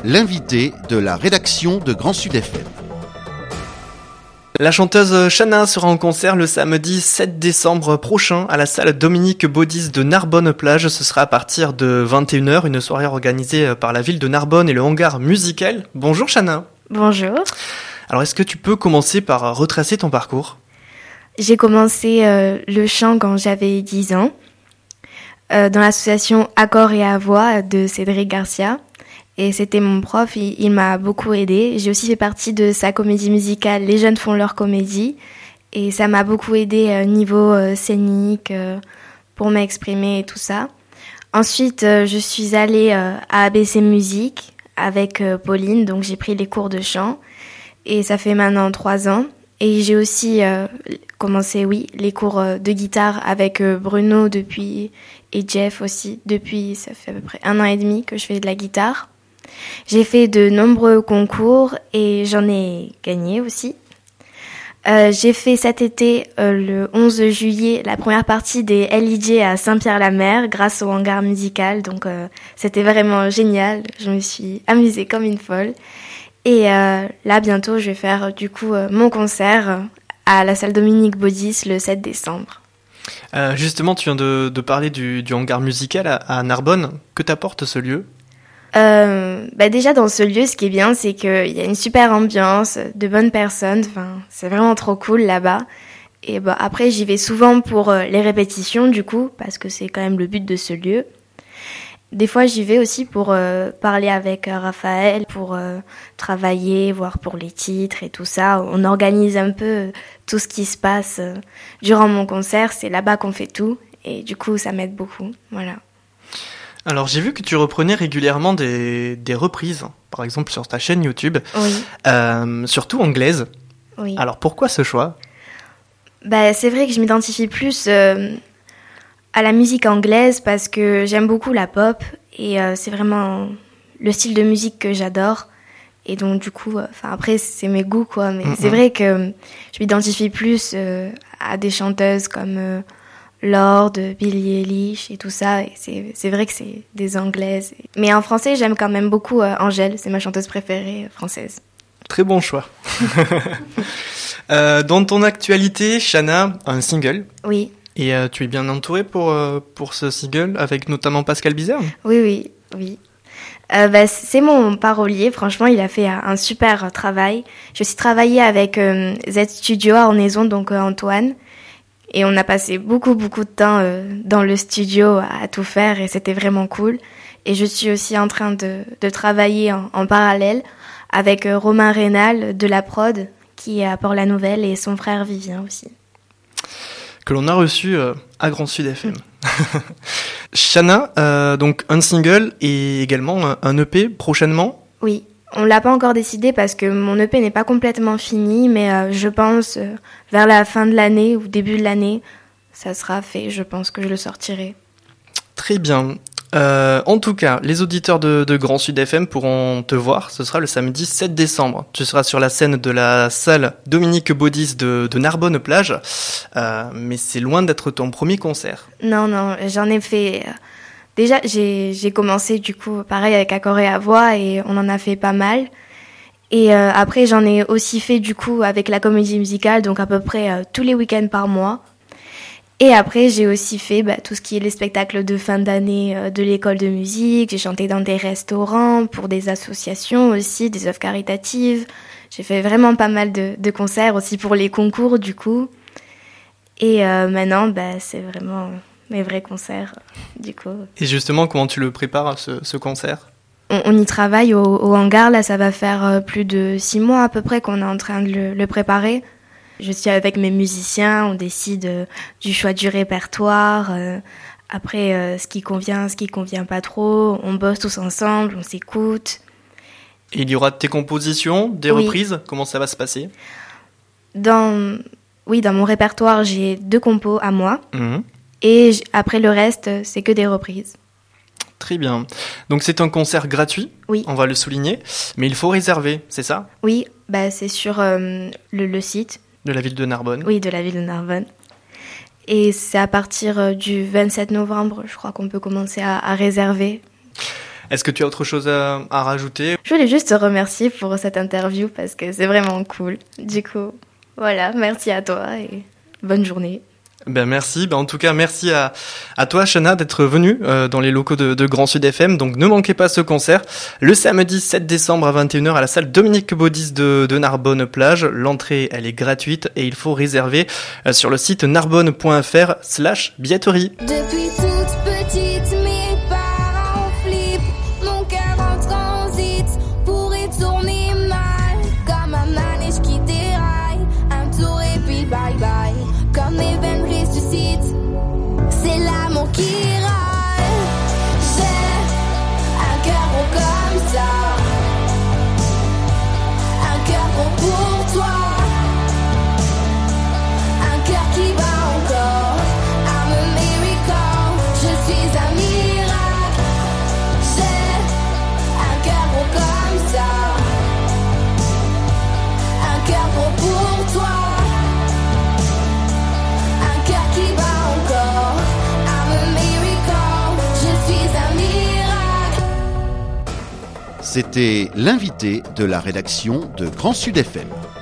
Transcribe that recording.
l'invité de la rédaction de Grand Sud FM. La chanteuse Chana sera en concert le samedi 7 décembre prochain à la salle Dominique Baudis de Narbonne-Plage. Ce sera à partir de 21h, une soirée organisée par la ville de Narbonne et le hangar musical. Bonjour Chana. Bonjour. Alors est-ce que tu peux commencer par retracer ton parcours ? J'ai commencé le chant quand j'avais 10 ans dans l'association Accord et à voix de Cédric Garcia. Et c'était mon prof, il m'a beaucoup aidée. J'ai aussi fait partie de sa comédie musicale Les jeunes font leur comédie. Et ça m'a beaucoup aidée niveau scénique, pour m'exprimer et tout ça. Ensuite, je suis allée à ABC Musique avec Pauline, donc j'ai pris les cours de chant. Et ça fait maintenant 3 ans. Et j'ai aussi commencé, les cours de guitare avec Bruno et Jeff aussi. Depuis, ça fait à peu près 1 an et demi que je fais de la guitare. J'ai fait de nombreux concours et j'en ai gagné aussi. J'ai fait cet été, le 11 juillet, la première partie des LIJ à Saint-Pierre-la-Mer grâce au hangar musical. Donc c'était vraiment génial. Je me suis amusée comme une folle. Et là, bientôt, je vais faire du coup mon concert à la salle Dominique Baudis le 7 décembre. Justement, tu viens de parler du hangar musical à Narbonne. Que t'apporte ce lieu ? Déjà dans ce lieu, ce qui est bien, c'est qu'il y a une super ambiance, de bonnes personnes. Enfin, c'est vraiment trop cool là-bas. Et après, j'y vais souvent pour les répétitions du coup, parce que c'est quand même le but de ce lieu. Des fois, j'y vais aussi pour parler avec Raphaël, pour travailler, voir pour les titres et tout ça. On organise un peu tout ce qui se passe durant mon concert. C'est là-bas qu'on fait tout. Et du coup, ça m'aide beaucoup. Voilà. Alors, j'ai vu que tu reprenais régulièrement des reprises, par exemple sur ta chaîne YouTube, surtout anglaises. Oui. Alors, pourquoi ce choix ? C'est vrai que je m'identifie plus à la musique anglaise parce que j'aime beaucoup la pop et c'est vraiment le style de musique que j'adore. Et donc, du coup, après, c'est mes goûts, quoi. Mais c'est vrai que je m'identifie plus à des chanteuses comme Lorde, Billie Eilish et tout ça. Et c'est vrai que c'est des anglaises. Mais en français, j'aime quand même beaucoup Angèle. C'est ma chanteuse préférée française. Très bon choix. Dans ton actualité, Chana a un single. Oui. Et tu es bien entourée pour ce single, avec notamment Pascal Bizerne ? Oui. C'est mon parolier. Franchement, il a fait un super travail. J'ai aussi travaillé avec Z Studio à Ornaison, donc Antoine. Et on a passé beaucoup de temps dans le studio à tout faire et c'était vraiment cool. Et je suis aussi en train de travailler en parallèle avec Romain Rénal de la prod qui est à Port-la-Nouvelle et son frère Vivien aussi. Que l'on a reçu à Grand Sud FM. Chana, donc un single et également un EP prochainement ? Oui. On l'a pas encore décidé parce que mon EP n'est pas complètement fini, mais je pense vers la fin de l'année ou début de l'année, ça sera fait. Je pense que je le sortirai. Très bien. En tout cas, les auditeurs de Grand Sud FM pourront te voir. Ce sera le samedi 7 décembre. Tu seras sur la scène de la salle Dominique Baudis de Narbonne-Plage. Mais c'est loin d'être ton premier concert. Non, j'en ai fait... Déjà, j'ai commencé du coup pareil avec Accord et à voix et on en a fait pas mal. Et après, j'en ai aussi fait du coup avec la comédie musicale, donc à peu près tous les week-ends par mois. Et après, j'ai aussi fait tout ce qui est les spectacles de fin d'année de l'école de musique. J'ai chanté dans des restaurants, pour des associations aussi, des œuvres caritatives. J'ai fait vraiment pas mal de concerts aussi pour les concours du coup. Et maintenant, c'est vraiment... mes vrais concerts, du coup. Et justement, comment tu le prépares, ce concert ? On y travaille au hangar, là, ça va faire plus de 6 mois à peu près qu'on est en train de le préparer. Je suis avec mes musiciens, on décide du choix du répertoire, après ce qui convient pas trop, on bosse tous ensemble, on s'écoute. Et il y aura tes compositions, des reprises ? Comment ça va se passer ? Dans mon répertoire, j'ai 2 compos à moi. Et après le reste, c'est que des reprises. Très bien. Donc c'est un concert gratuit, oui. On va le souligner, mais il faut réserver, c'est ça ? Oui, c'est sur le site. De la ville de Narbonne ? Oui, de la ville de Narbonne. Et c'est à partir du 27 novembre, je crois qu'on peut commencer à réserver. Est-ce que tu as autre chose à rajouter? Je voulais juste te remercier pour cette interview parce que c'est vraiment cool. Du coup, voilà, merci à toi et bonne journée. Ben merci. En tout cas, merci à toi, Shana, d'être venue dans les locaux de Grand Sud FM. Donc, ne manquez pas ce concert le samedi 7 décembre à 21h à la salle Dominique Baudis de Narbonne-Plage. L'entrée, elle est gratuite et il faut réserver sur le site narbonne.fr/billetterie. Depuis toute petite, mes parents flippent. Mon cœur en transit pourrait tourner mal. Comme un manège qui déraille. Un tour et puis bye bye. Comme mes veines ressuscitent. C'est l'amour qui râle. J'ai un cœur gros comme ça. Un cœur gros pour toi. Un cœur qui bat encore. I'm a miracle. Je suis un miracle. J'ai un cœur gros comme ça. Un cœur gros pour toi. Un cœur qui bat encore. I'm a miracle. Je suis un miracle. C'était l'invité de la rédaction de Grand Sud FM.